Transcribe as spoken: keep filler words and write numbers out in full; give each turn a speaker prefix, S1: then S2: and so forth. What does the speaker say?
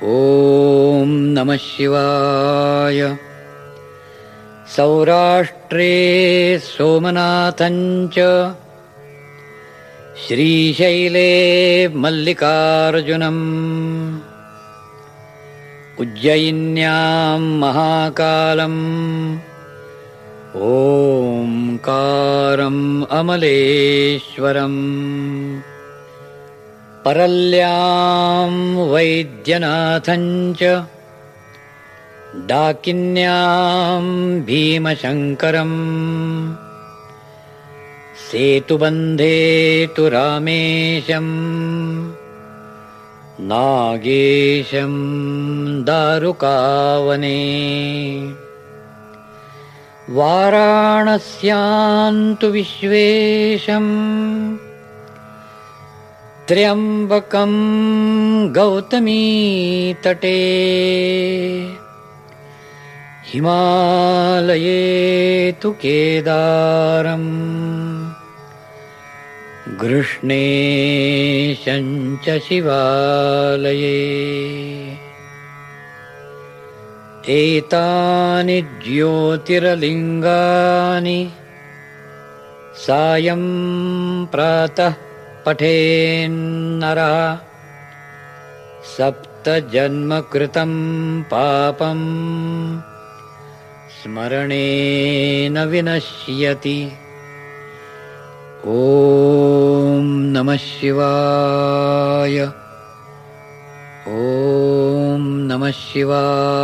S1: ॐ नमः शिवाय। सौराष्ट्रे सोमनाथञ्च श्रीशैले मल्लिकार्जुनम् उज्जयिन्यां महाकालम् ओंकारम् अमलेश्वरम् परल्यां वैद्यनाथञ्च डाकिन्यां भीमशङ्करम् सेतुबन्धे तु रामेशम् नागेशं दारुकावने वाराणस्यां तु विश्वेशम् त्र्यम्बकं गौतमीतटे हिमालये तु केदारम् गृह्णेशं च शिवालये। एतानि ज्योतिर्लिङ्गानि सायं प्रातः पठेन्नरः सप्तजन्मकृतं पापं स्मरणेन विनश्यति। ॐ नमः शिवाय। ॐ नमः शिवाय।